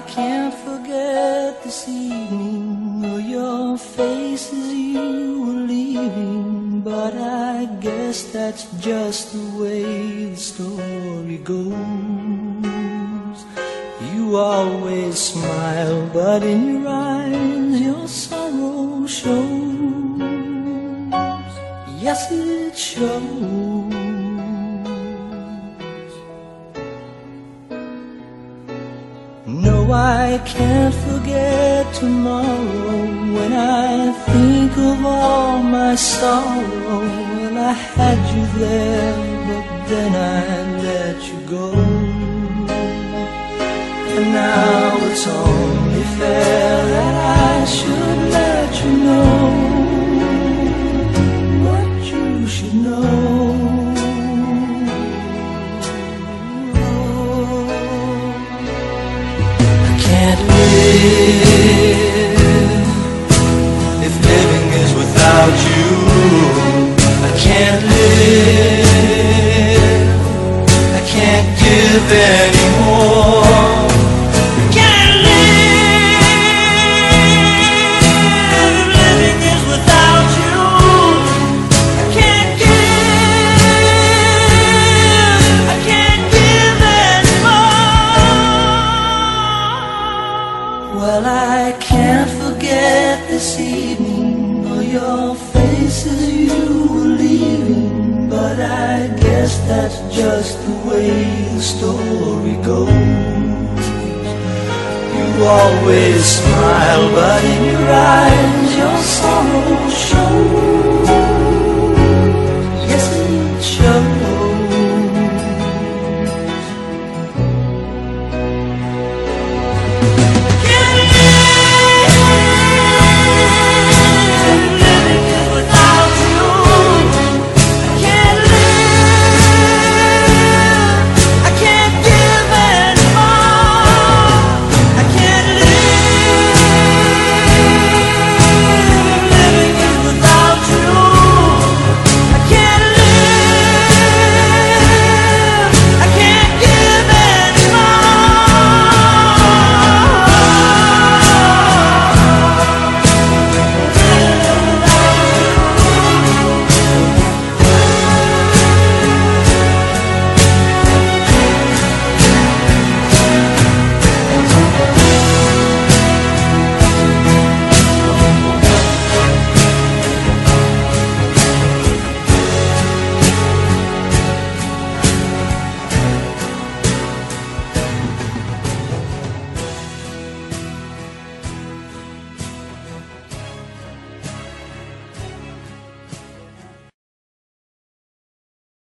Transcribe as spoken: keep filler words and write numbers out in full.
can't forget this evening or your face as you were leaving, but I guess that's just the way the story goes. You always smile, but in your eyes your sorrow shows. Yes, it shows. No, I can't forget tomorrow. When I think of all my sorrow, well, I had you there, but then I let you go. And now it's only fair that I should let you know what you should know. Can't live if living is without you. I can't live, I can't give anymore. I can't live if living is without you. I can't give, I can't give anymore. Well, I can't forget this evening or your face as you were leaving, but I guess that's just the way the story goes. You always smile, but in your eyes your sorrow